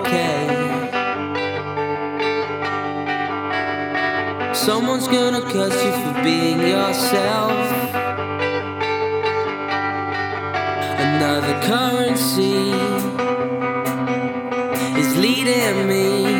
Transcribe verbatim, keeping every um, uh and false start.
okay. Someone's gonna curse you for being yourself. Another currency is leading me